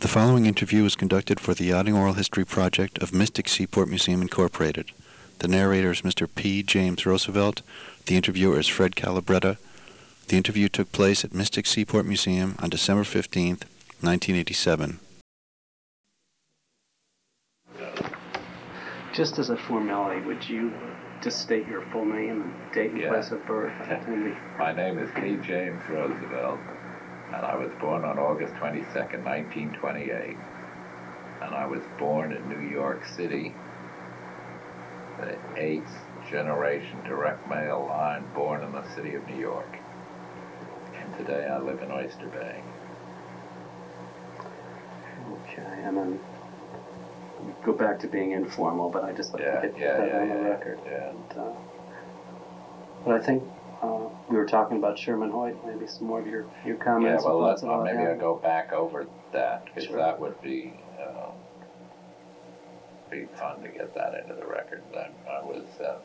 The following interview was conducted for the Yachting Oral History Project of Mystic Seaport Museum, Incorporated. The narrator is Mr. P. James Roosevelt. The interviewer is Fred Calabretta. The interview took place at Mystic Seaport Museum on December 15th, 1987. Just as a formality, would you just state your full name and date and place of birth? My name is P. James Roosevelt, and I was born on August 22nd, 1928. And I was born in New York City, the 8th generation direct mail line, born in the city of New York. And today I live in Oyster Bay. Okay, and then we go back to being informal, but I just like to get that on the record. Yeah. And, but I think we were talking about Sherman Hoyt, maybe some more of your comments. Yeah, well, maybe him. I'll go back over that, because Sure. that would be fun to get that into the record. I was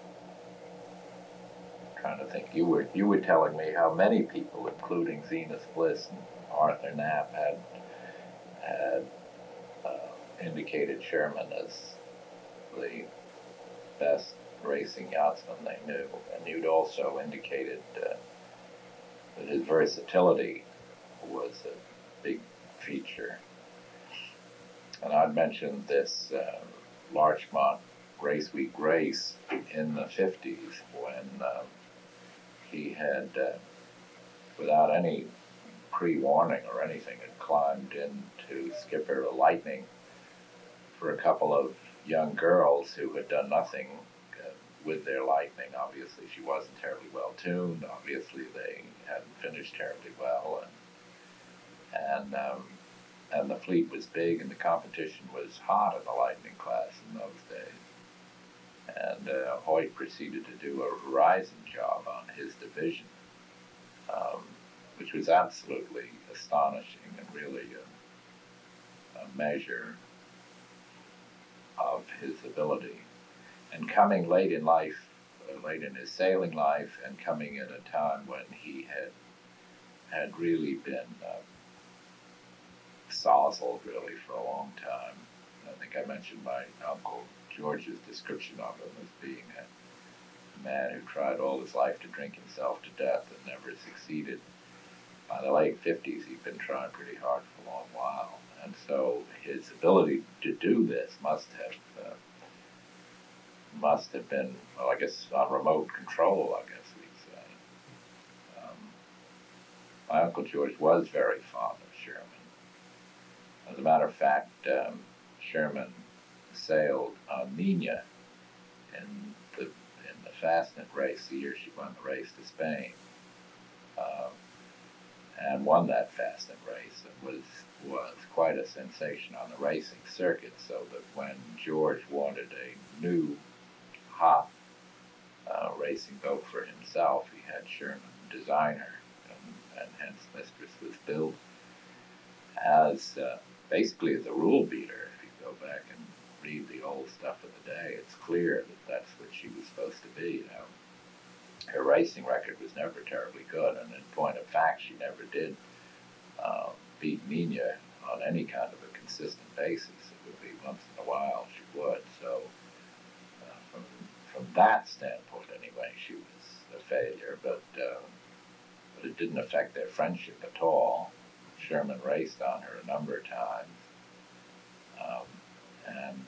trying to think. You were telling me how many people, including Zenas Bliss and Arthur Knapp, had indicated Sherman as the best racing yachtsman they knew, and you'd also indicated that his versatility was a big feature. And I'd mentioned this Larchmont Race Week race in the 50s when he had, without any pre-warning or anything, had climbed into Skipper Lightning for a couple of young girls who had done nothing with their Lightning. Obviously, she wasn't terribly well tuned. Obviously, they hadn't finished terribly well, and the fleet was big, and the competition was hot in the Lightning class in those days. And Hoyt proceeded to do a rising job on his division, which was absolutely astonishing and really a measure of his ability. And coming late in life, late in his sailing life, and coming at a time when he had really been sozzled really for a long time. I think I mentioned my Uncle George's description of him as being a man who tried all his life to drink himself to death and never succeeded. By the late 50s, he'd been trying pretty hard for a long while. And so his ability to do this must have been, well, I guess, on remote control, I guess we'd say. My Uncle George was very fond of Sherman. As a matter of fact, Sherman sailed on Nina in the Fastnet race, the year she won the race to Spain, and won that Fastnet race. It was quite a sensation on the racing circuit, so that when George wanted a new, hot racing boat for himself, he had Sherman design her, and hence Mistress was built as basically as a rule beater. If you go back and read the old stuff of the day, it's clear that that's what she was supposed to be. Her racing record was never terribly good, and in point of fact, she never did beat Nina on any kind of a consistent basis. It would be once in a while she would. So from that standpoint, anyway, she was a failure. But it didn't affect their friendship at all. Sherman raced on her a number of times, and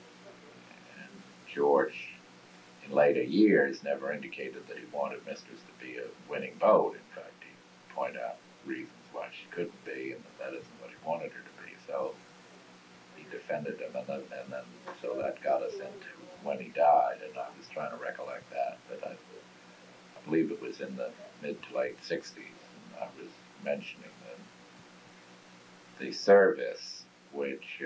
George, in later years, never indicated that he wanted Mistress to be a winning boat. In fact, he'd point out reasons why she couldn't be, and that isn't what he wanted her to be. So he defended him, and then so that got us into when he died, and I was trying to recollect that, but I believe it was in the mid to late 60s, and I was mentioning the service which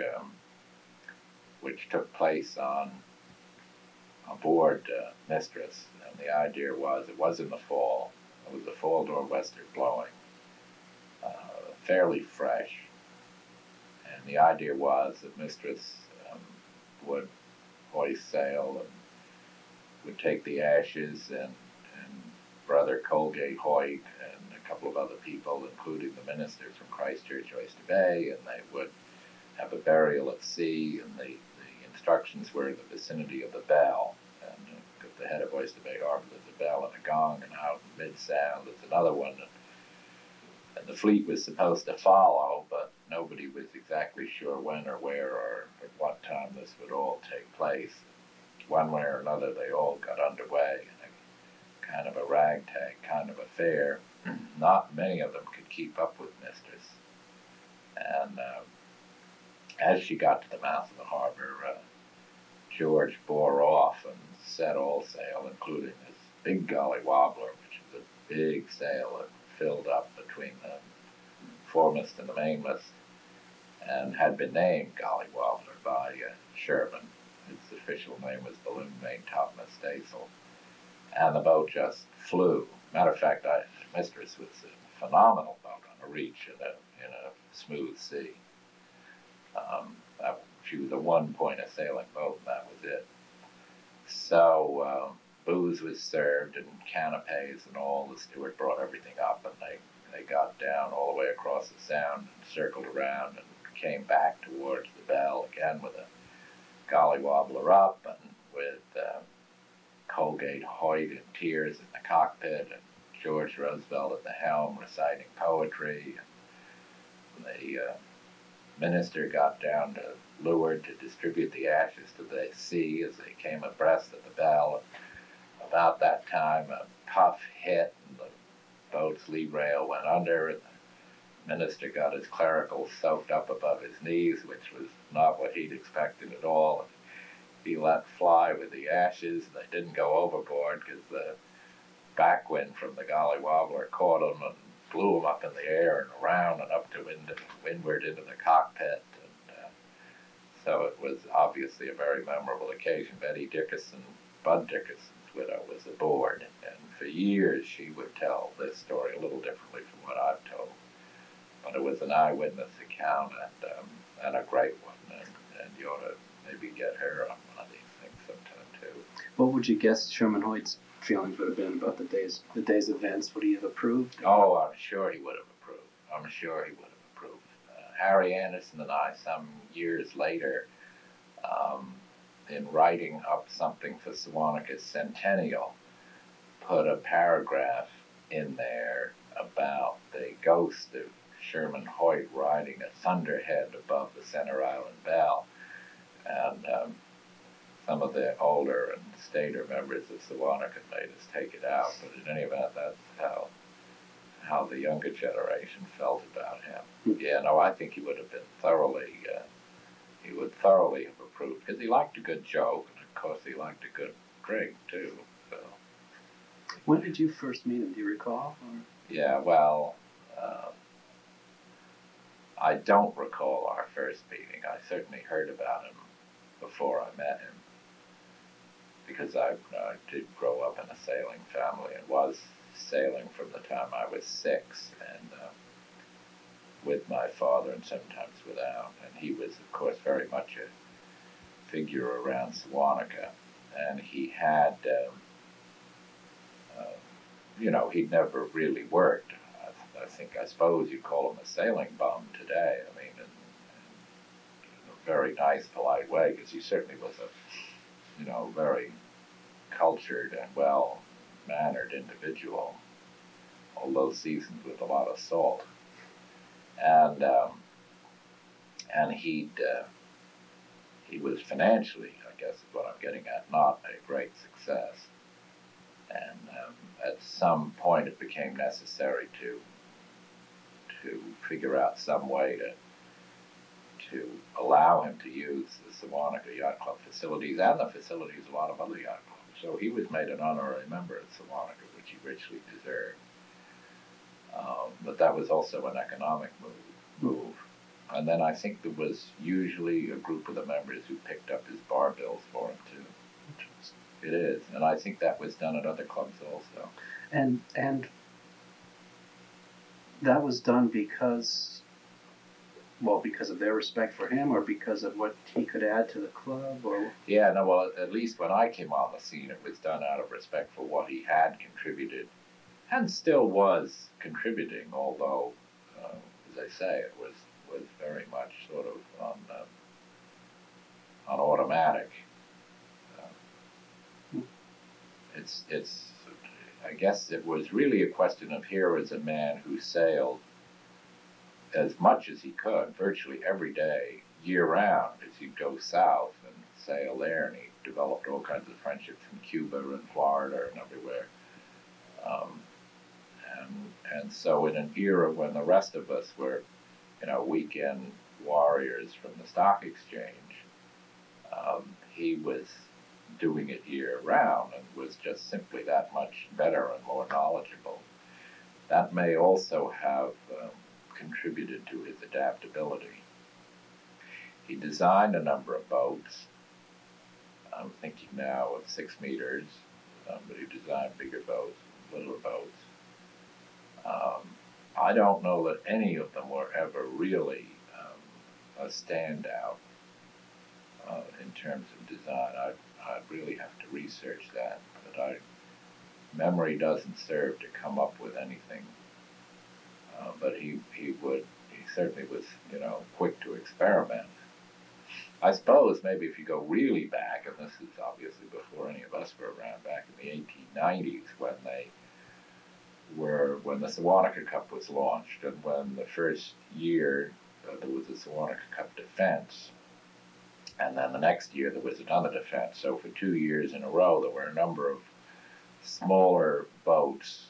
took place on board Mistress, and the idea was, it was in the fall. It was a fall nor'wester blowing, fairly fresh, and the idea was that Mistress would hoist sail and would take the Ashes and Brother Colgate Hoyt and a couple of other people, including the minister from Christchurch, Oyster Bay, and they would have a burial at sea, and the instructions were in the vicinity of the bell. And at the head of Oyster Bay Harbor, there's a bell and a gong, and out in mid-sound there's another one. And the fleet was supposed to follow, but nobody was exactly sure when or where or at what time this would all take place. One way or another, they all got underway in a kind of a ragtag kind of affair. Not many of them could keep up with Mistress. And as she got to the mouth of the harbor, George bore off and set all sail, including this big Golly Wobbler, which was a big sail that filled up between the foremast and the mainmast, and had been named Golly Wobbler by Sherman. Its official name was Balloon Main Topmast Staysail. And the boat just flew. Matter of fact, Mistress was a phenomenal boat on a reach in a smooth sea. She was a one-pointer sailing boat, and that was it. So booze was served and canapes and all. The steward brought everything up, and they got down all the way across the sound and circled around and came back towards the bell again with a Golly Wobbler up and with Colgate Hoyt in tears in the cockpit and George Roosevelt at the helm reciting poetry. And the minister got down to leeward to distribute the ashes to the sea as they came abreast of the bell. About that time, a puff hit and the boat's lee rail went under, and the minister got his clericals soaked up above his knees, which was not what he'd expected at all. He let fly with the ashes. They didn't go overboard because the backwind from the Golly Wobbler caught him and blew him up in the air and around and up to windward into the cockpit. And so it was obviously a very memorable occasion. Betty Dickerson, Bud Dickerson's widow, was aboard, and for years she would tell this story a little differently from what I've told. But it was an eyewitness account, and a great one, and you ought to maybe get her on one of these things sometime too. What would you guess Sherman Hoyt's feelings would have been about the day's events? Would he have approved? Oh, I'm sure he would have approved. Harry Anderson and I, some years later, in writing up something for Sewanika's centennial, put a paragraph in there about the ghost of Sherman Hoyt riding a thunderhead above the Center Island Bell. And some of the older and stater members of Sewanika made us take it out, but in any event, that's how the younger generation felt about him. Yeah, no, I think he would have been thoroughly have approved, because he liked a good joke, and of course he liked a good drink too. So. When did you first meet him? Do you recall? Or? Yeah, well, I don't recall our first meeting. I certainly heard about him before I met him, because I did grow up in a sailing family and was sailing from the time I was 6, and with my father and sometimes without. And he was, of course, very much a figure around Sewanika, and he had, he'd never really worked. I suppose you'd call him a sailing bum today. I mean, in a very nice, polite way, because he certainly was a, very cultured and well-mannered individual, although seasoned with a lot of salt. And he was financially, I guess is what I'm getting at, not a great success. And at some point it became necessary to figure out some way to allow him to use the Sewanика Yacht Club facilities and the facilities of a lot of other yacht clubs. So he was made an honorary member at Sewanика, which he richly deserved. But that was also an economic move. And then I think there was usually a group of the members who picked up his bar bills for him too. It is, and I think that was done at other clubs also. And that was done because of their respect for him, or because of what he could add to the club, or? Yeah, no, well, at least when I came on the scene, it was done out of respect for what he had contributed, and still was contributing, although, as I say, it was was very much sort of on automatic. It's I guess it was really a question of, here is a man who sailed as much as he could, virtually every day, year round, as he'd go south and sail there, and he developed all kinds of friendships in Cuba and Florida and everywhere. And so in an era when the rest of us were, weekend warriors from the stock exchange, he was doing it year round and was just simply that much better and more knowledgeable. That may also have contributed to his adaptability. He designed a number of boats. I'm thinking now of 6 meters, but he designed bigger boats, littler boats. I don't know that any of them were ever really a standout in terms of design. I'd really have to research that, but memory doesn't serve to come up with anything. But he certainly was, quick to experiment. I suppose maybe if you go really back, and this is obviously before any of us were around, back in the 1890s when the Sewanaka Cup was launched, and when the first year there was a Sewanaka Cup defense, and then the next year there was another defense. So for 2 years in a row, there were a number of smaller boats,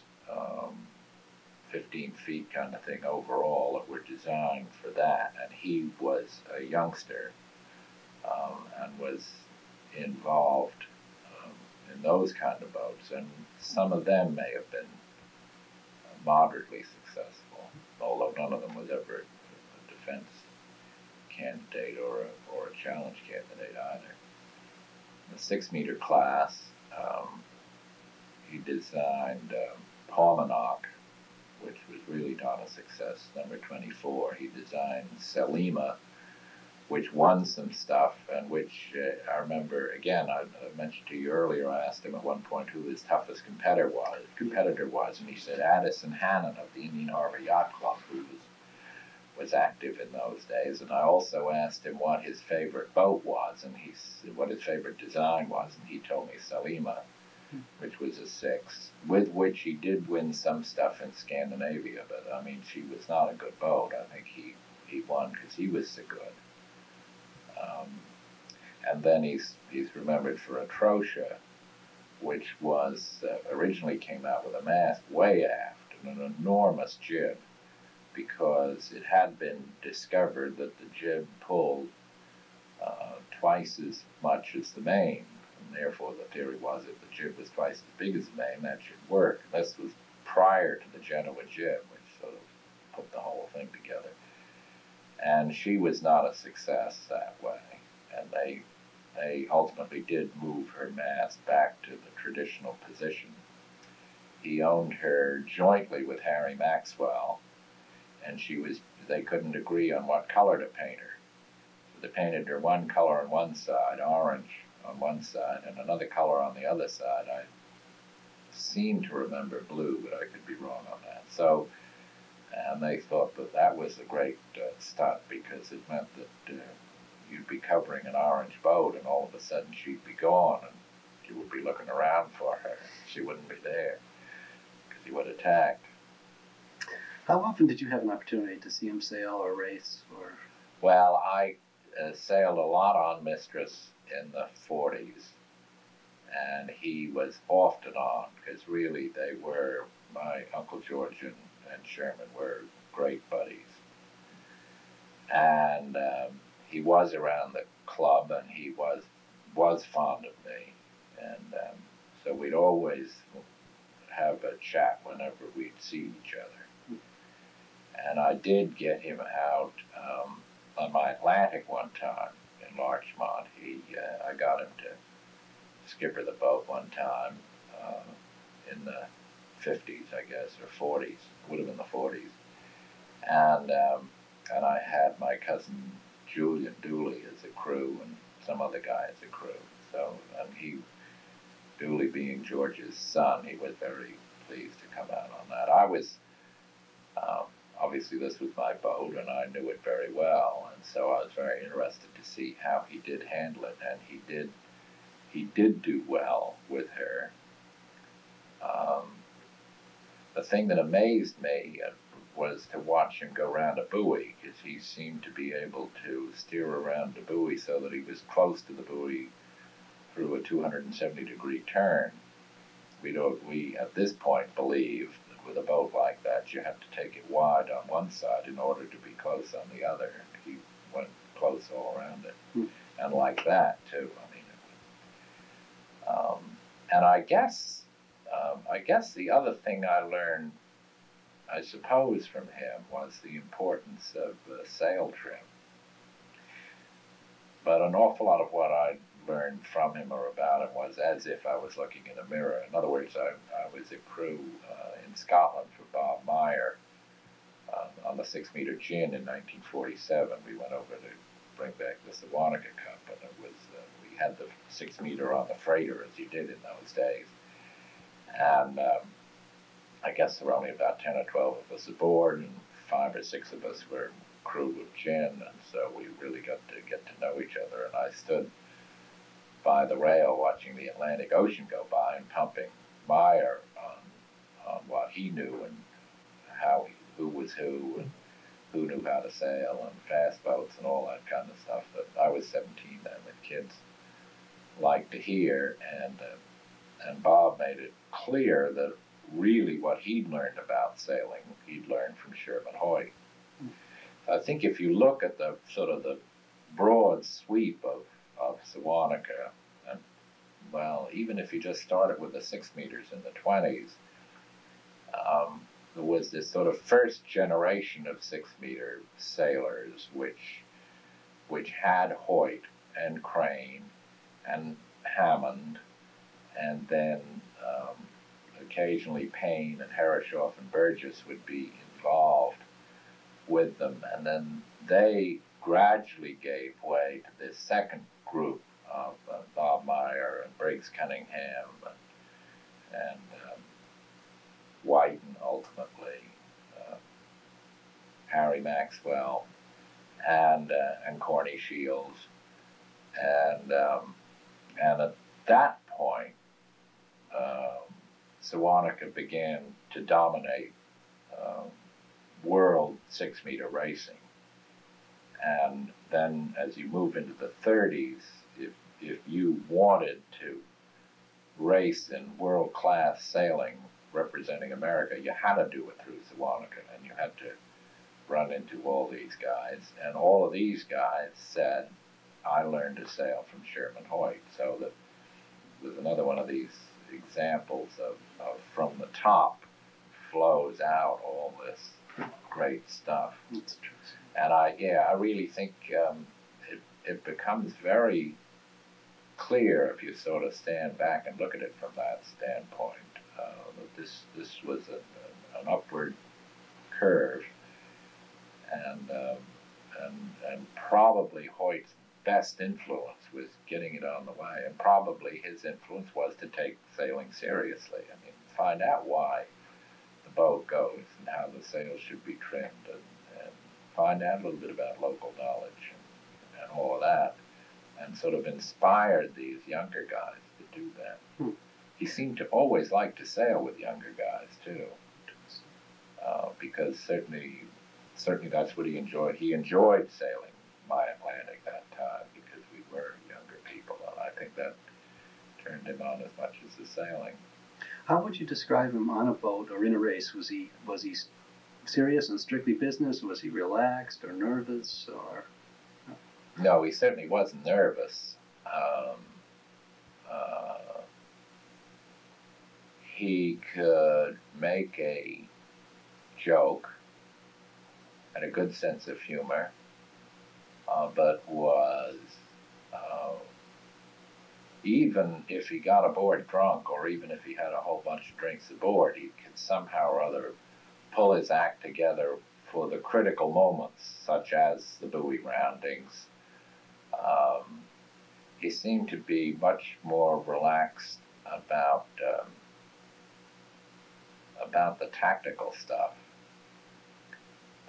15 feet kind of thing overall, that were designed for that. And he was a youngster and was involved in those kind of boats. And some of them may have been moderately successful, although none of them was ever a defense candidate or a challenge candidate either. In the 6 meter class, he designed Paumanok, which was really not a success, number 24. He designed Selima, which won some stuff, and which I remember, again, I mentioned to you earlier, I asked him at one point who his toughest competitor was, and he said Addison Hannon of the Indian Harbor Yacht Club, who was active in those days. And I also asked him what his favorite boat was, and what his favorite design was, and he told me Selima, which was a 6, with which he did win some stuff in Scandinavia, but I mean, she was not a good boat. I think he won because he was so good. And then he's remembered for Atrocia, which was originally came out with a mast way aft and an enormous jib, because it had been discovered that the jib pulled twice as much as the main, and therefore the theory was if the jib was twice as big as the main, that should work. This was prior to the Genoa jib, which sort of put the whole thing together. And she was not a success that way, and they ultimately did move her mast back to the traditional position. He owned her jointly with Harry Maxwell, and they couldn't agree on what color to paint her. So they painted her one color on one side, orange on one side, and another color on the other side. I seem to remember blue, but I could be wrong on that. So, and they thought that was a great stunt, because it meant that you'd be covering an orange boat, and all of a sudden she'd be gone, and you would be looking around for her. She wouldn't be there, because he would have attacked. How often did you have an opportunity to see him sail or race? Well, I sailed a lot on Mistress in the 40s, and he was often on, because really my Uncle George and Sherman were great buddies. And he was around the club, and he was fond of me. And so we'd always have a chat whenever we'd see each other. And I did get him out on my Atlantic one time in Larchmont. I got him to skipper the boat one time in the 50s, I guess, or 40s. It would have been the 40s. And I had my cousin Julian Dooley as a crew, and some other guy as a crew. So, and Dooley being George's son, he was very pleased to come out on that. obviously this was my boat, and I knew it very well, and so I was very interested to see how he did handle it, and he did do well with her. The thing that amazed me was to watch him go around a buoy, because he seemed to be able to steer around the buoy so that he was close to the buoy through a 270-degree turn. We at this point believe that with a boat like that, you have to take it wide on one side in order to be close on the other. He went close all around it, and like that too. I mean, and I guess the other thing I learned, I suppose, from him was the importance of sail trim. But an awful lot of what I learned from him or about him was as if I was looking in a mirror. In other words, I was a crew in Scotland for Bob Meyer on the 6-meter gin in 1947. We went over to bring back the Sewanaka Cup, and it was we had the 6-meter on the freighter, as you did in those days. And I guess there were only about 10 or 12 of us aboard, and 5 or 6 of us were crew of gin, and so we really got to get to know each other. And I stood by the rail watching the Atlantic Ocean go by and pumping Meyer on what he knew and who was who and who knew how to sail and fast boats and all that kind of stuff that I was 17 then, that kids liked to hear. And Bob made it clear that really what he'd learned about sailing, he'd learned from Sherman Hoyt. I think if you look at the sort of the broad sweep of Sewanaka, and well, even if you just started with the 6 meters in the 20s, there was this sort of first generation of 6-meter sailors which had Hoyt and Crane and Hammond, and then occasionally Payne and Herreshoff and Burgess would be involved with them, and then they gradually gave way to this second group of Bob Meyer and Briggs Cunningham and Whiten, ultimately, Harry Maxwell, and Corny Shields, and at that point, Sewanaka began to dominate world 6-meter racing. And then as you move into the 30s, if you wanted to race in world-class sailing representing America, you had to do it through Sewanaka, and you had to run into all these guys. And all of these guys said, I learned to sail from Sherman Hoyt. So that was another one of these examples of from the top flows out all this great stuff. That's true. And I really think it becomes very clear if you sort of stand back and look at it from that standpoint. That this was an upward curve, and probably Hoyt's best influence was getting it on the way, and probably his influence was to take sailing seriously. I mean, find out why the boat goes and how the sails should be trimmed, and find out a little bit about local knowledge and all of that, and sort of inspired these younger guys to do that. He seemed to always like to sail with younger guys too, because certainly that's what he enjoyed. He enjoyed sailing my Atlantic that time because we were younger people, and I think that turned him on as much as the sailing. How would you describe him on a boat or in a race? Was he serious and strictly business? Was he relaxed or nervous? Or no, he certainly wasn't nervous. He could make a joke, had a good sense of humor, but was, even if he got aboard drunk or even if he had a whole bunch of drinks aboard, he could somehow or other pull his act together for the critical moments, such as the buoy roundings. He seemed to be much more relaxed about the tactical stuff.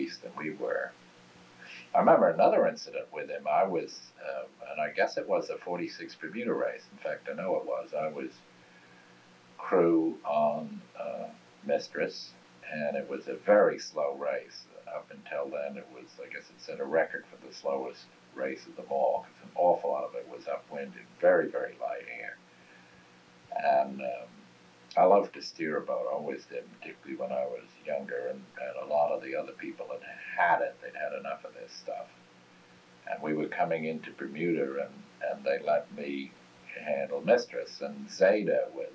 released than we were. I remember another incident with him. I was, and I guess it was a 46 Bermuda race. In fact, I know it was. I was crew on Mistress, and it was a very slow race. Up until then, it was, I guess it set a record for the slowest race of them all, because an awful lot of it was upwind and very, very light air. And I loved to steer a boat, always did, particularly when I was younger, and a lot of the other people had it. They'd had enough of this stuff. And we were coming into Bermuda, and they let me handle Mistress, and Zeta was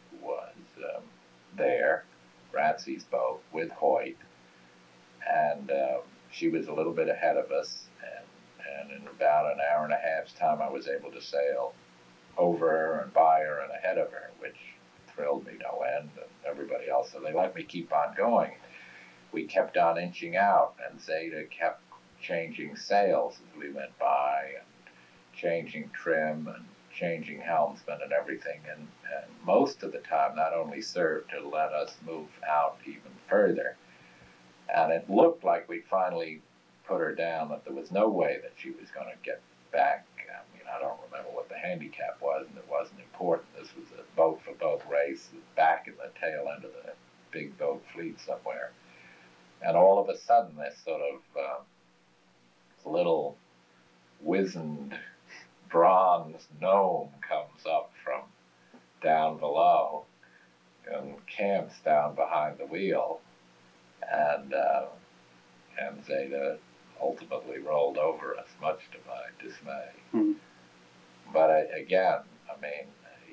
there, Ratsey's boat, with Hoyt, and she was a little bit ahead of us, and in about an hour and a half's time I was able to sail over her and by her and ahead of her, which thrilled me no end, and everybody else, so they let me keep on going. We kept on inching out, and Zeta kept changing sails as we went by, and changing trim, and changing helmsmen and everything, and most of the time that only served to let us move out even further. And it looked like we'd finally put her down, that there was no way that she was going to get back. I mean, I don't remember what the handicap was, and it wasn't important. This was a boat-for-boat race back in the tail end of the big boat fleet somewhere. And all of a sudden, this sort of little wizened bronze gnome comes up from down below and camps down behind the wheel, and Zeta ultimately rolled over us, much to my dismay. Mm-hmm. But again, I mean,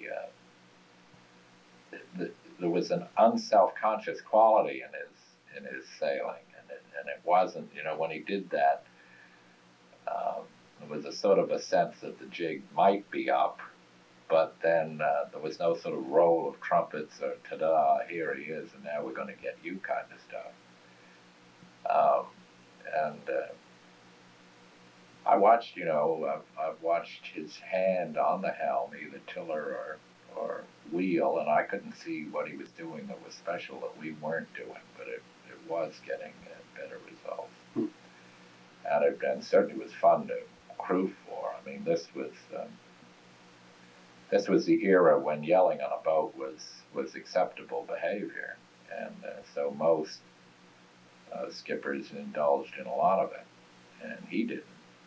there was an unself-conscious quality in his sailing, and it wasn't, when he did that, there was a sort of a sense that the jig might be up, but then there was no sort of roll of trumpets or ta-da, here he is, and now we're going to get you kind of stuff. I watched, I've watched his hand on the helm, either tiller or wheel, and I couldn't see what he was doing that was special that we weren't doing, but it was getting better results. And it certainly was fun to crew for. I mean, this was the era when yelling on a boat was acceptable behavior, and so most skippers indulged in a lot of it, and he didn't.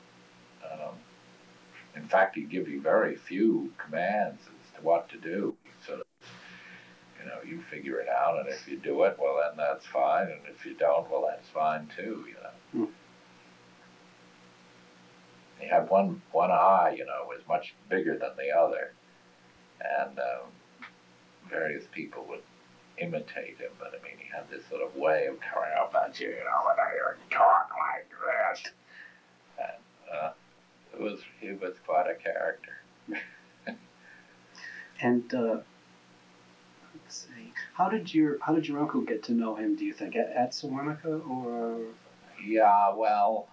In fact, he'd give you very few commands as to what to do. Sort of, you figure it out, and if you do it, well, then that's fine, and if you don't, well, that's fine too. He had one eye, was much bigger than the other, and various people would imitate him, but I mean, he had this sort of way of coming up at you, and I hear him talk like this, and he was quite a character. And let's see, how did your uncle get to know him? Do you think at Sewanaka, or? Yeah, well.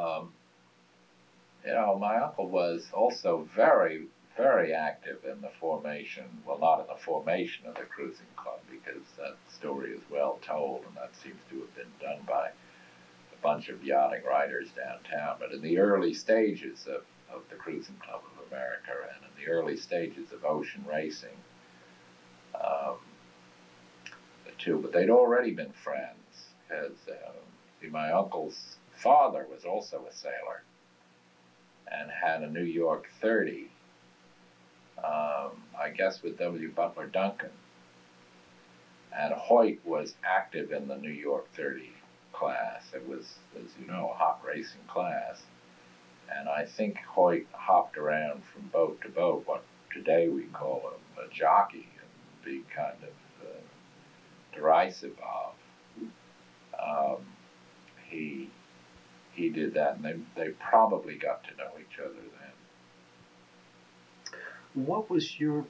My uncle was also very, very active in the formation, well, not in the formation of the cruising club, because that story is well told, and that seems to have been done by a bunch of yachting writers downtown. But in the early stages of the Cruising Club of America, and in the early stages of ocean racing, the two, but they'd already been friends, because my uncle's father was also a sailor, and had a New York 30, I guess with W. Butler Duncan. And Hoyt was active in the New York 30 class. It was, as you know, a hot racing class. And I think Hoyt hopped around from boat to boat, what today we call a jockey, and be kind of derisive of. He did that, and they probably got to know each other then. What was your,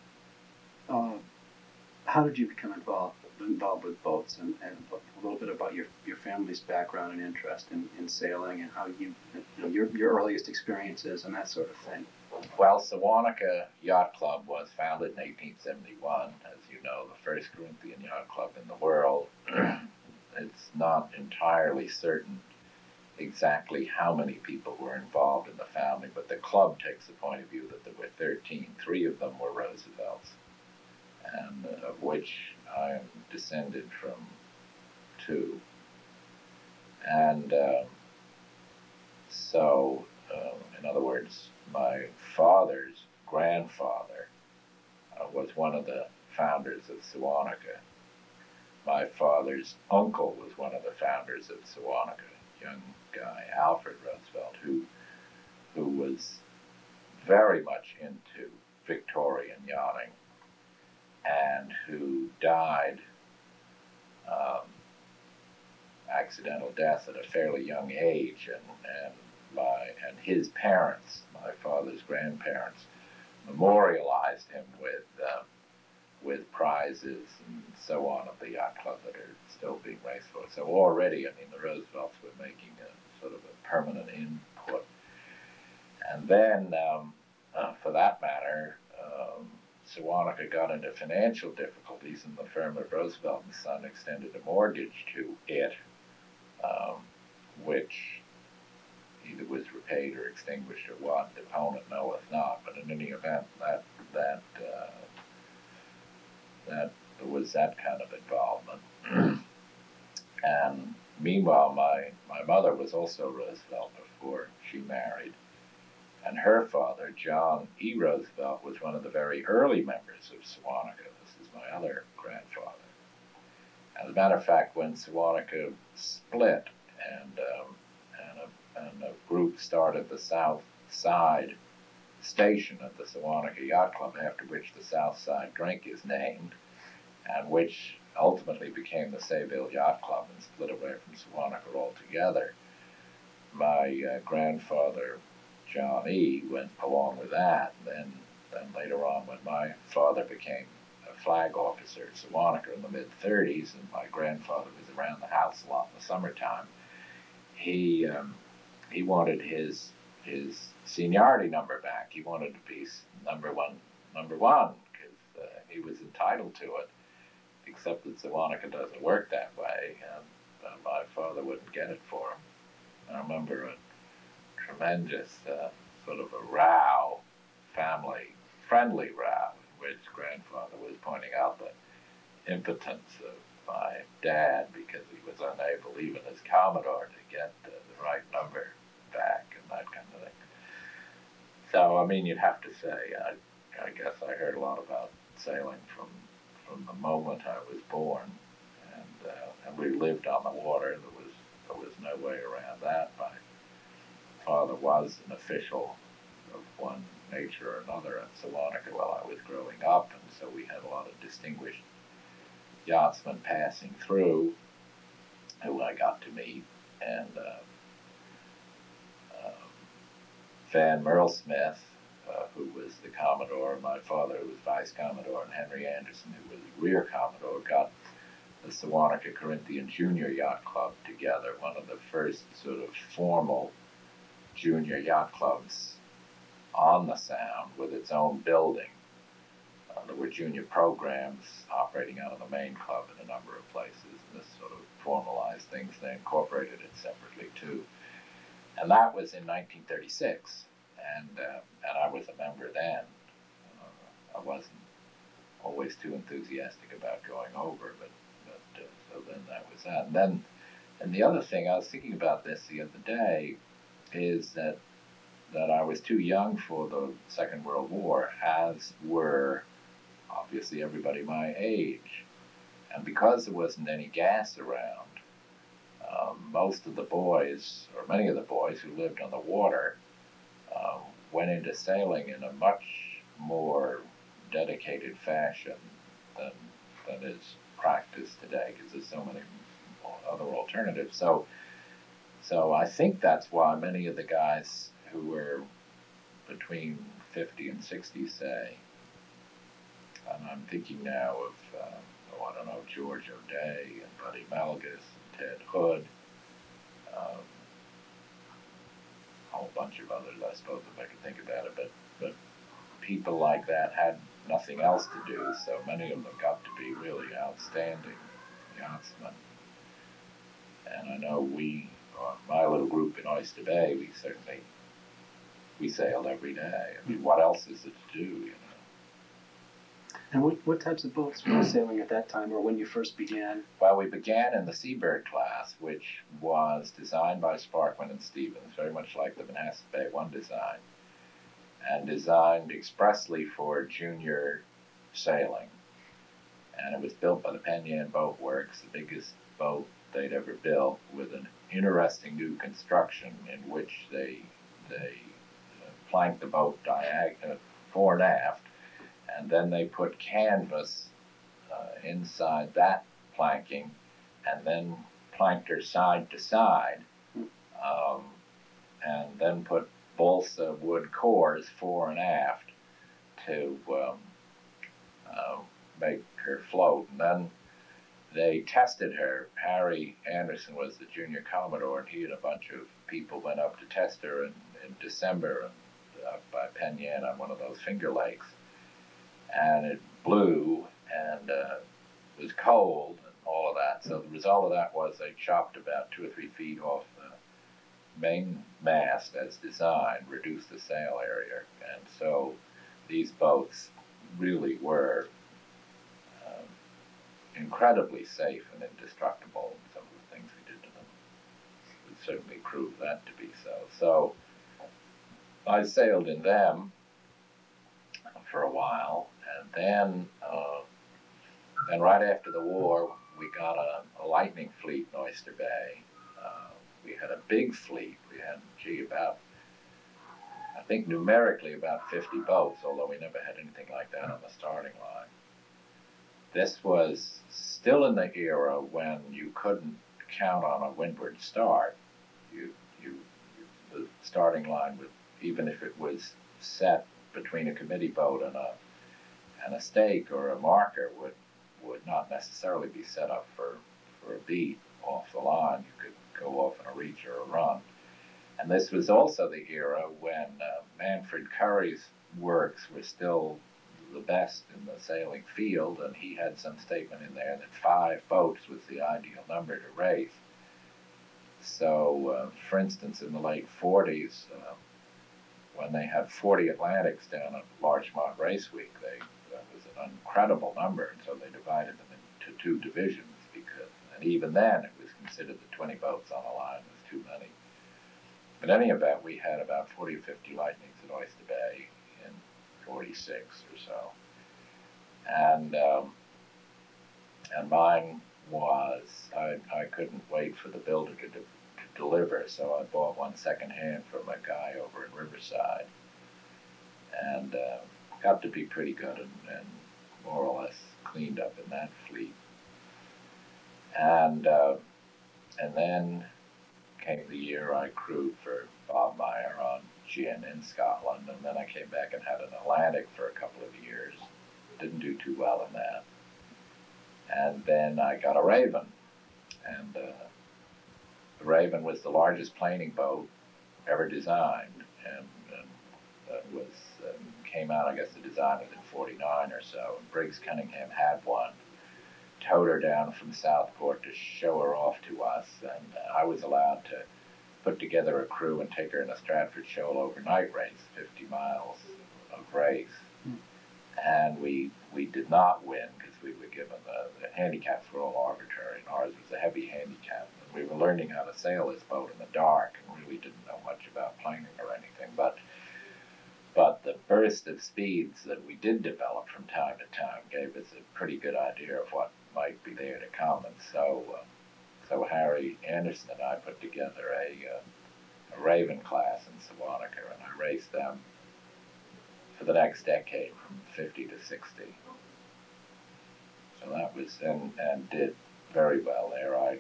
how did you become involved with boats, and a little bit about your family's background and interest in sailing, and how your earliest experiences and that sort of thing? Well, Sewanaka Yacht Club was founded in 1871, as you know, the first Corinthian yacht club in the world. it's not entirely certain exactly how many people were involved in the founding, but the club takes the point of view that there were 13. 3 of them were Roosevelts, and of which I am descended from 2. And so, in other words, my father's grandfather was one of the founders of Sewanhaka. My father's uncle was one of the founders of Sewanhaka, a young guy, Alfred Roosevelt, who was very much into Victorian yachting and who died accidental death at a fairly young age, and his parents, my father's grandparents, memorialized him with prizes and so on at the yacht club that are still being raced for. So already, I mean, the Roosevelts were making a sort of a permanent input. And then, for that matter, Sewanhaka got into financial difficulties, and the firm of Roosevelt and Son extended a mortgage to it, which either was repaid or extinguished or what. The opponent knoweth not. But in any event, that there was that kind of involvement. And meanwhile, my mother was also Roosevelt before she married. And her father, John E. Roosevelt, was one of the very early members of Sewanhaka. This is my other grandfather. As a matter of fact, when Sewanhaka split and a group started the South Side Station at the Sewanhaka Yacht Club, after which the South Side Drink is named, and which ultimately became the Sayville Yacht Club and split away from Sewanhaka altogether, my grandfather, John E., went along with that. Then later on, when my father became a flag officer at Sewanhaka in the mid-30s, and my grandfather was around the house a lot in the summertime, he wanted his seniority number back. He wanted to be number one, because he was entitled to it, except that Sewanhaka doesn't work that way, and my father wouldn't get it for him. I remember a tremendous sort of a row, family-friendly row, in which grandfather was pointing out the impotence of my dad because he was unable, even as Commodore, to get the right number back and that kind of thing. So, I mean, you'd have to say, I guess I heard a lot about sailing from the moment I was born, and we lived on the water. There was no way around that. My father was an official of one nature or another at Sewanhaka while I was growing up, and so we had a lot of distinguished yachtsmen passing through who I got to meet, and Van Merle-Smith, who was the Commodore, my father, who was Vice Commodore, and Henry Anderson, who was Rear Commodore, got the Sewanhaka Corinthian Junior Yacht Club together, one of the first sort of formal junior yacht clubs on the Sound with its own building. There were junior programs operating out of the main club in a number of places, and this sort of formalized things. They incorporated it separately too. And that was in 1936, and I was a member then. I wasn't always too enthusiastic about going over, but so then that was that. And the other thing, I was thinking about this the other day, is that I was too young for the Second World War, as were obviously everybody my age. And because there wasn't any gas around, most of the boys, or many of the boys who lived on the water, went into sailing in a much more dedicated fashion than is practiced today, because there's so many other alternatives. So I think that's why many of the guys who were between 50 and 60, say, and I'm thinking now of, I don't know, George O'Day and Buddy Malgus and Ted Hood, a whole bunch of others, I suppose, if I could think about it, but people like that had nothing else to do, so many of them got to be really outstanding yachtsmen. And I know my little group in Oyster Bay, we sailed every day. I mean, what else is it to do, you know? And what types of boats were you sailing at that time, or when you first began? Well, we began in the Seabird class, which was designed by Sparkman and Stevens, very much like the Manhasset Bay 1 design, and designed expressly for junior sailing. And it was built by the Penn Yan Boat Works, the biggest boat they'd ever built, with an interesting new construction in which they planked the boat fore and aft, and then they put canvas inside that planking, and then planked her side to side, and then put balsa wood cores fore and aft to make her float. And then they tested her. Harry Anderson was the junior commodore, and he and a bunch of people went up to test her in December up by Penn Yan on one of those Finger Lakes. And it blew, and was cold, and all of that. So the result of that was they chopped about 2 or 3 feet off the main mast as designed, reduced the sail area. And so these boats really were incredibly safe and indestructible. Some of the things we did to them would certainly prove that to be so. So I sailed in them for a while, and then right after the war, we got a lightning fleet in Oyster Bay. We had a big fleet. We had, I think numerically about 50 boats, although we never had anything like that on the starting line. This was still in the era when you couldn't count on a windward start. The starting line would, even if it was set between a committee boat and a stake or a marker, would not necessarily be set up for a beat off the line. You could go off in a reach or a run. And this was also the era when Manfred Curry's works were still the best in the sailing field, and he had some statement in there that 5 boats was the ideal number to race. So, for instance, in the late 40s, when they had 40 Atlantics down at Larchmont Race Week, that was an incredible number, and so they divided them into 2 divisions, and even then it was considered that 20 boats on a line was too many. In any event, we had about 40 or 50 Lightnings at Oyster Bay in 46 or so. And mine was, I couldn't wait for the builder to deliver, so I bought one secondhand from a guy over in Riverside, and got to be pretty good and more or less cleaned up in that fleet. And then came the year I crewed for Bob Meyer on Gin in Scotland, and then I came back and had an Atlantic for a couple of years. Didn't do too well in that. And then I got a Raven, and the Raven was the largest planing boat ever designed, and that was came out, I guess the design was in 49 or so, and Briggs Cunningham had one, towed her down from Southport to show her off to us, and I was allowed to put together a crew and take her in a Stratford Shoal overnight race, 50 miles of race. And we did not win because we were given the handicaps were all arbitrary, and ours was a heavy handicap. And we were learning how to sail this boat in the dark and really didn't know much about planing or anything. But the burst of speeds that we did develop from time to time gave us a pretty good idea of what might be there to come. And so Harry Anderson and I put together a Raven class in Sewanee, and I raced them for the next decade from 50 to 60. So that was, and did very well there. I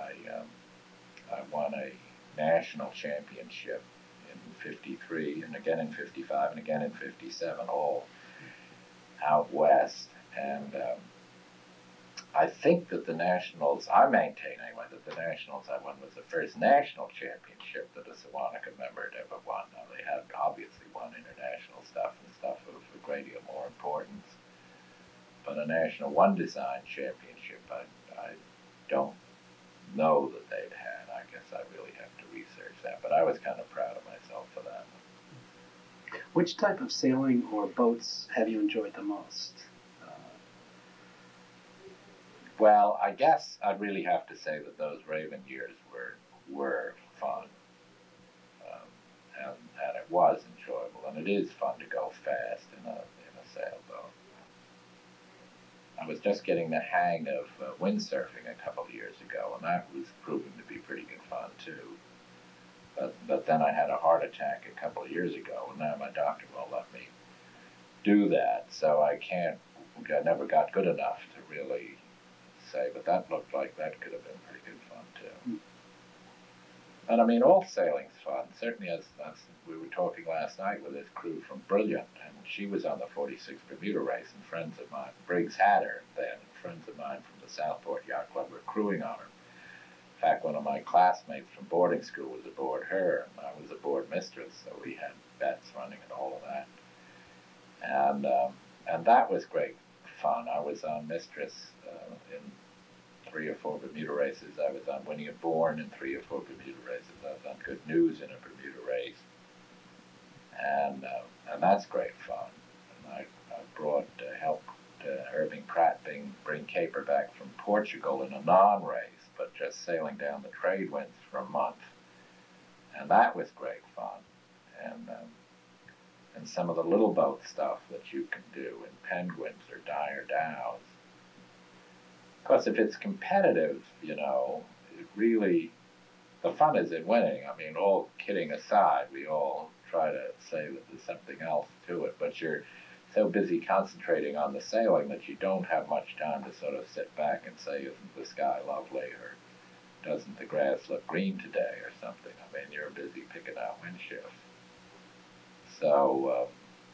won a national championship in 53, and again in 55, and again in 57, all out west. And I think that the nationals, I maintain anyway, that the nationals I won was the first national championship that a Sewanee member had ever won. Now, they had obviously won international stuff and stuff of a great deal more importance. But a national one design championship, I don't know that they'd had. I guess I really have to research that, but I was kind of proud of myself for that. Which type of sailing or boats have you enjoyed the most? Well, I guess I'd really have to say that those Raven years were fun, and it was enjoyable, and it is fun to go fast in a sailboat. I was just getting the hang of windsurfing a couple of years ago, and that was proving to be pretty good fun too. But then I had a heart attack a couple of years ago, and now my doctor won't let me do that, so I never got good enough to really say, but that looked like that could have been pretty good fun too. And I mean, all sailing's fun. Certainly, as we were talking last night with this crew from Brilliant, and she was on the 46th Bermuda race, and friends of mine, Briggs had her then, and friends of mine from the Southport Yacht Club were crewing on her. In fact, one of my classmates from boarding school was aboard her, and I was aboard Mistress, so we had bets running and all of that. And that was great fun. I was on Mistress in 3 or 4 Bermuda races. I was on Winning at Bourne in 3 or 4 Bermuda races. I was on Good News in a Bermuda race. And that's great fun. And I helped Irving Pratt bring Caper back from Portugal in a non-race, but just sailing down the trade winds for a month. And that was great fun. And some of the little boat stuff that you can do in Penguins or Dyer Dows. Of course, if it's competitive, it really, the fun is in winning. I mean, all kidding aside, we all try to say that there's something else to it, but you're so busy concentrating on the sailing that you don't have much time to sort of sit back and say, isn't the sky lovely, or doesn't the grass look green today, or something. I mean, you're busy picking out wind shifts. So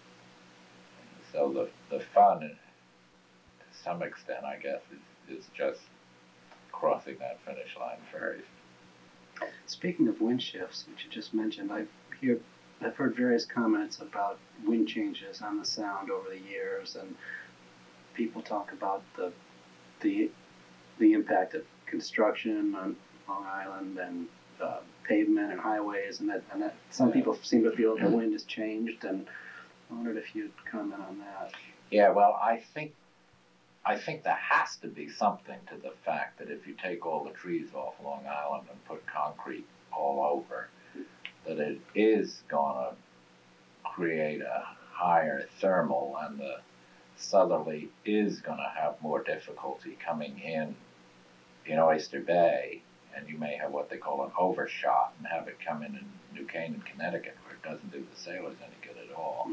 the fun, to some extent, I guess, is just crossing that finish line first. Speaking of wind shifts, which you just mentioned, I've heard various comments about wind changes on the Sound over the years, and people talk about the impact of construction on Long Island and pavement and highways, and that some people seem to feel that the wind has changed, and I wondered if you'd comment on that. Yeah, well, I think there has to be something to the fact that if you take all the trees off Long Island and put concrete all over, that it is going to create a higher thermal, and the southerly is going to have more difficulty coming in Oyster Bay, and you may have what they call an overshot and have it come in New Canaan, Connecticut, where it doesn't do the sailors any good at all.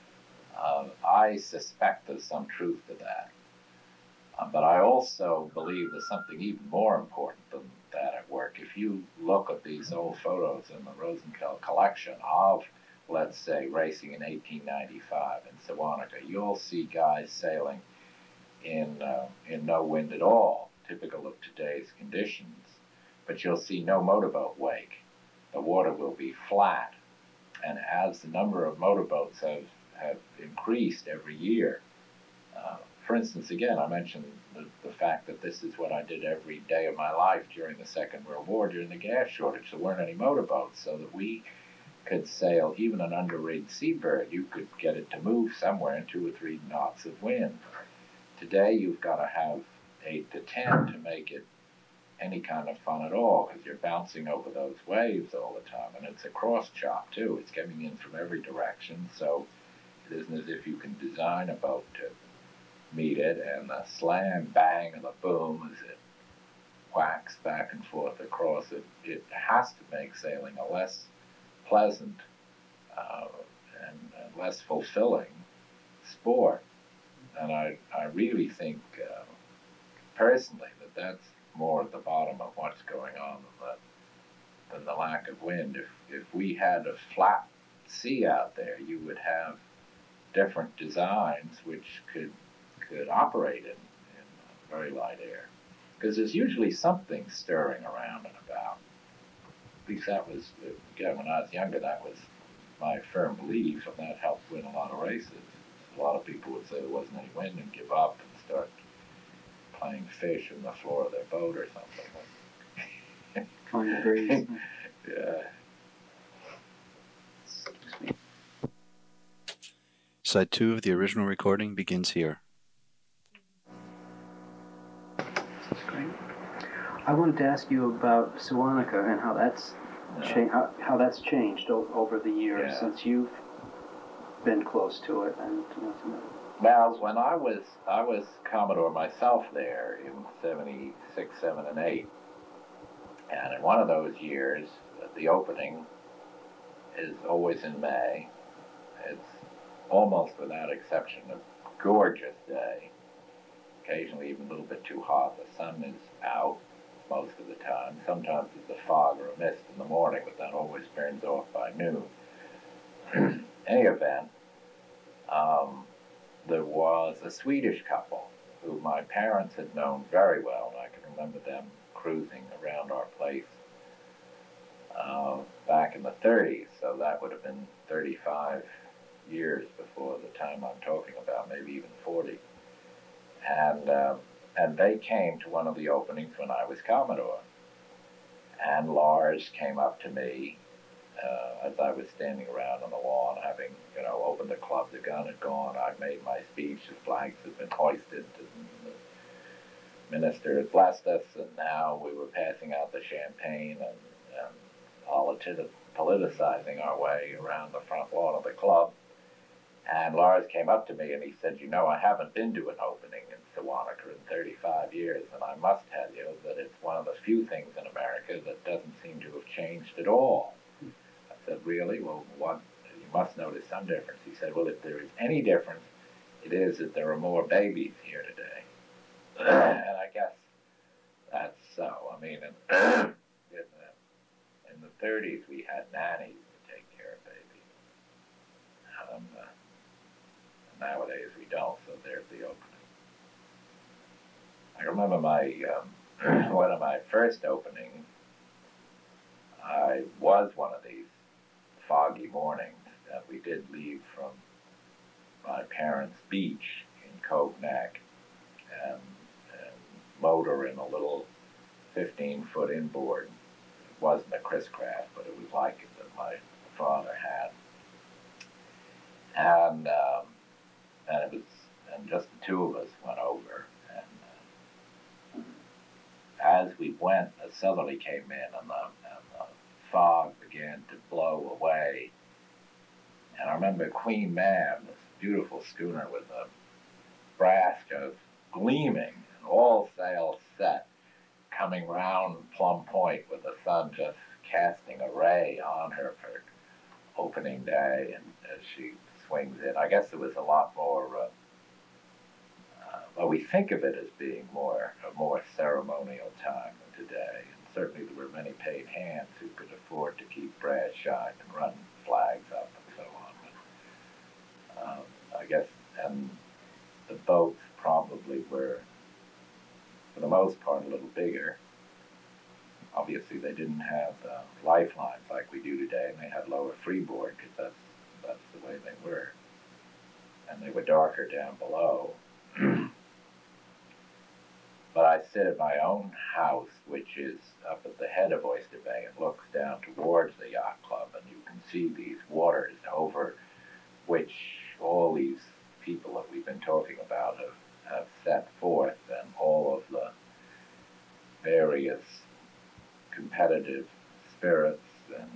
I suspect there's some truth to that. But I also believe there's something even more important than that at work. If you look at these old photos in the Rosenkel collection of, let's say, racing in 1895 in Sewanaka, you'll see guys sailing in no wind at all, typical of today's conditions. But you'll see no motorboat wake. The water will be flat. And as the number of motorboats have increased every year, for instance, again, I mentioned the fact that this is what I did every day of my life during the Second World War, during the gas shortage. There weren't any motorboats, so that we could sail even an under-rigged Seabird. You could get it to move somewhere in 2 or 3 knots of wind. Today, you've got to have 8 to 10 to make it any kind of fun at all, because you're bouncing over those waves all the time, and it's a cross chop too. It's coming in from every direction, so it isn't as if you can design a boat to meet it, and the slam, bang, and the boom as it whacks back and forth across it. It has to make sailing a less pleasant and less fulfilling sport. And I really think, personally, that's more at the bottom of what's going on than the lack of wind. If we had a flat sea out there, you would have different designs which could operate in very light air, because there's usually something stirring around and about. At least that was, again, when I was younger, that was my firm belief, and that helped win a lot of races. A lot of people would say there wasn't any wind and give up and start playing fish in the floor of their boat or something. 20 degrees. Yeah. Excuse me. Side 2 of the original recording begins here. That's great. I wanted to ask you about Sewanaka and how that's how that's changed over the years since you've been close to it. And Well, when I was Commodore myself there in 76, 7, and 8, and in one of those years, the opening is always in May. It's almost without exception a gorgeous day. Occasionally even a little bit too hot. The sun is out most of the time. Sometimes there's a fog or a mist in the morning, but that always burns off by noon. Any event, there was a Swedish couple who my parents had known very well. I can remember them cruising around our place back in the 30s, so that would have been 35 years before the time I'm talking about, maybe even 40. And they came to one of the openings when I was Commodore. And Lars came up to me as I was standing around on the lawn, having, opened the club. The gun had gone. I'd made my speech. The flags had been hoisted. The minister had blessed us, and now we were passing out the champagne and politicizing our way around the front lawn of the club. And Lars came up to me and he said, I haven't been to an opening in Sewanaka in 35 years, and I must tell you that it's one of the few things in America that doesn't seem to have changed at all. I said, really? Well, what? You must notice some difference. He said, well, if there is any difference, it is that there are more babies here today. And I guess that's so. I mean, in the 30s, we had nannies to take care of babies. Nowadays we don't, so there's the opening. I remember one of my first openings, I was one of these foggy mornings, and we did leave from my parents' beach in Cove Neck and motor in a little 15-foot inboard. It wasn't a Chris Craft, but it was like it that my father had. And just the two of us went over. And as we went, a southerly came in, and the fog began to blow away. And I remember Queen Mab, this beautiful schooner with the brass just gleaming and all sails set, coming round Plum Point with the sun just casting a ray on her for opening day, and as she swings in. I guess it was a lot more, well, we think of it as being a more ceremonial time than today. And certainly there were many paid hands who could afford to keep brass shine and run flags up and so on. But, I guess, and the boats probably were, for the most part, a little bigger. Obviously, they didn't have lifelines like we do today, and they had lower freeboard because that's the way they were. And they were darker down below. But I sit at my own house, which is up at the head of Oyster Bay, and looks down towards the yacht club, and you can see these waters over which all these people that we've been talking about have set forth, and all of the various competitive spirits and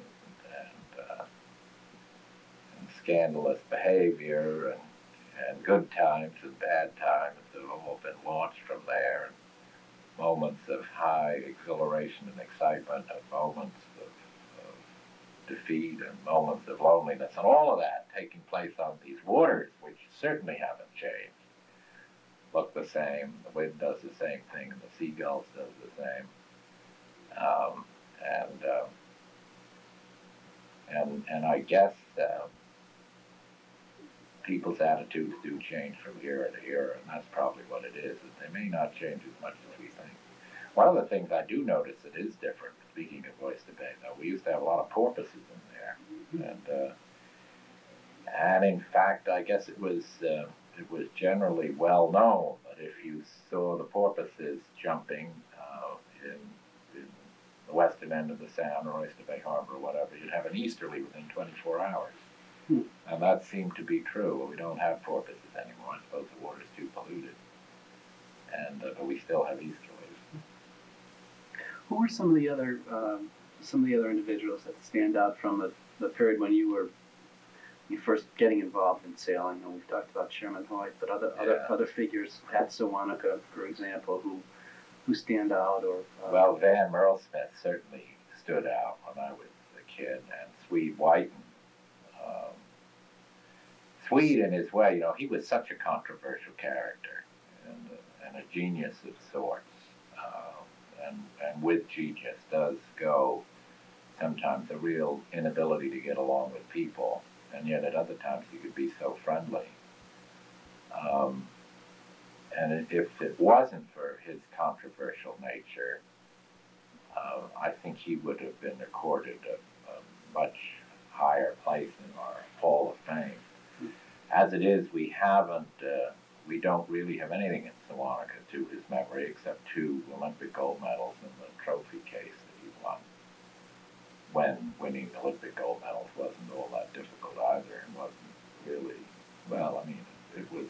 scandalous behavior and good times and bad times have all been launched from there. And moments of high exhilaration and excitement, and moments of defeat, and moments of loneliness, and all of that taking place on these waters, which certainly haven't changed. Look the same, the wind does the same thing, and the seagulls does the same. And I guess people's attitudes do change from era to era, and that's probably what it is, that they may not change as much as we think. One of the things I do notice that is different, speaking of Oyster Bay, though, we used to have a lot of porpoises in there, and in fact, I guess it was generally well known that if you saw the porpoises jumping in the western end of the Sound or Oyster Bay Harbor or whatever, you'd have an easterly within 24 hours. And that seemed to be true. We don't have porpoises anymore. I suppose the water's too polluted. And but we still have easterlies. Who were some of the other individuals that stand out from the period when you first getting involved in sailing? And we've talked about Sherman Hoyt, but other figures at Sewanaka, for example, who stand out or well, Van Merlesmith certainly stood out when I was a kid, and Swede Whiten. Swede, in his way, he was such a controversial character and a genius of sorts. And with genius does go sometimes a real inability to get along with people, and yet at other times he could be so friendly. And if it wasn't for his controversial nature, I think he would have been accorded a much higher place in our Hall of Fame. As it is, we don't really have anything in Sewanaka to his memory except 2 Olympic gold medals in the trophy case that he won. When winning Olympic gold medals wasn't all that difficult either, and wasn't really, well, I mean, it was,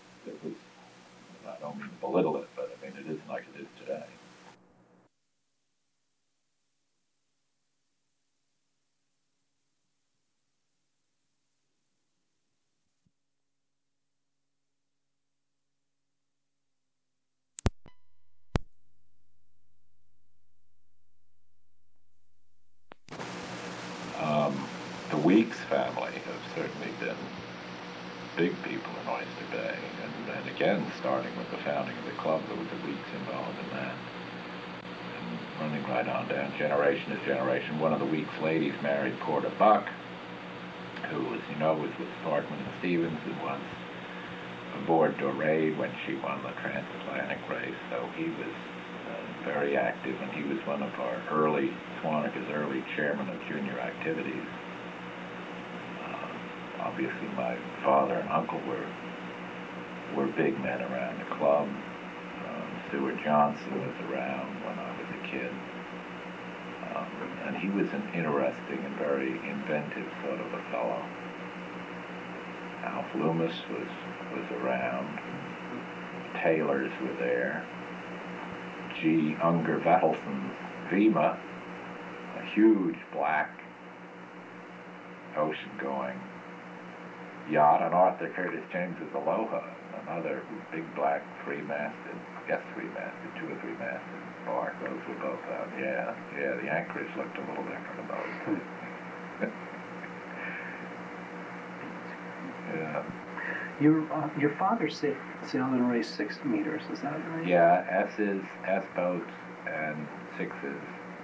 I don't mean to belittle it, but I mean, it isn't like it is today. The Weeks family have certainly been big people in Oyster Bay, and again, starting with the founding of the club, there was the Weeks involved in that, and running right on down generation to generation. One of the Weeks ladies married Porter Buck, who, as you know, was with Sparkman and Stevens and was aboard Dorade when she won the transatlantic race, so he was very active, and he was one of our Sewanaka's early chairman of junior activities. Obviously, my father and uncle were big men around the club. Stuart Johnson was around when I was a kid. And he was an interesting and very inventive sort of a fellow. Alf Loomis was around. Taylors were there. G. Unger Vettelson's Vima, a huge black ocean-going yacht, and Arthur Curtis James's Aloha, another big black three-masted, 2 or 3-masted bark. Those were both out. Yeah, the anchorage looked a little different in those too. Yeah. Your father sailed and raced 6 meters, is that right? Yeah, S boats and 6s.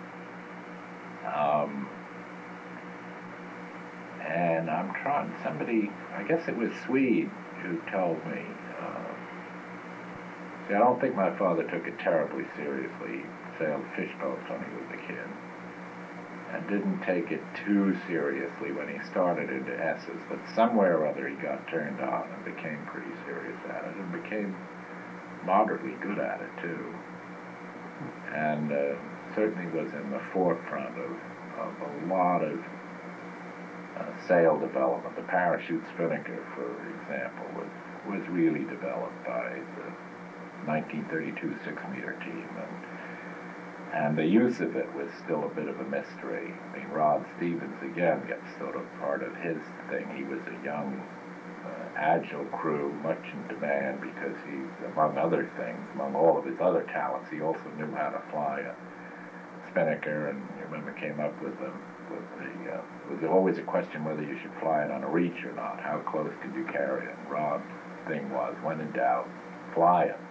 And I'm trying, somebody, I guess it was Swede who told me, see, I don't think my father took it terribly seriously. He sailed fish boats when he was a kid, and didn't take it too seriously when he started into S's, but somewhere or other he got turned on and became pretty serious at it, and became moderately good at it too. And certainly was in the forefront of a lot of sail development. The parachute spinnaker, for example, was really developed by the 1932 6-meter team, and the use of it was still a bit of a mystery. I mean, Rod Stevens again gets sort of part of his thing. He was a young, agile crew, much in demand because he, among other things, among all of his other talents, he also knew how to fly a spinnaker, and you remember came up with the it was always a question whether you should fly it on a reach or not. How close could you carry it? Rod's thing was, when in doubt, fly it.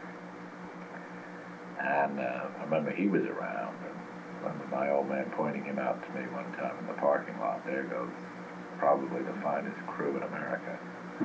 And I remember he was around, and I remember my old man pointing him out to me one time in the parking lot. There goes probably the finest crew in America.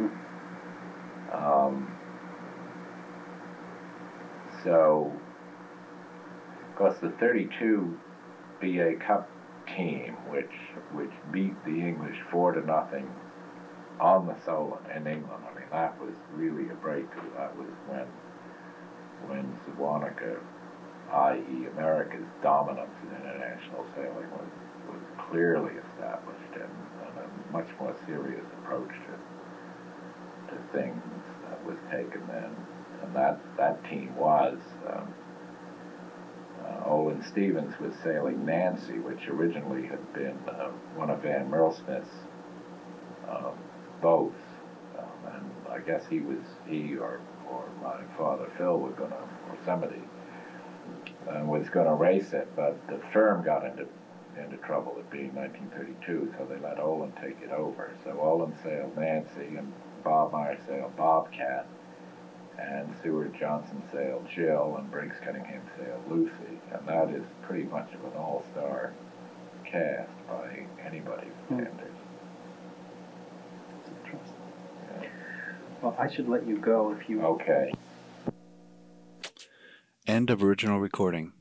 So, of course, the 32 BA Cup team, which beat the English 4-0 on the Solent in England. I mean, that was really a breakthrough. That was when Sewanaka i.e. America's dominance in international sailing was clearly established, and a much more serious approach to things was taken then. And that team was Olin Stevens was sailing Nancy, which originally had been one of Van Merlsmith's boats. And I guess he or my father Phil were gonna, or somebody was gonna race it, but the firm got into trouble, it being 1932, so they let Olin take it over. So Olin sailed Nancy, and Bob Meyer sailed Bobcat, and Seward Johnson sailed Jill, and Briggs Cunningham sailed Lucy, and that is pretty much of an all-star cast by anybody's standards. That's interesting. Yeah. Well, I should let you go if you... Okay. End of original recording.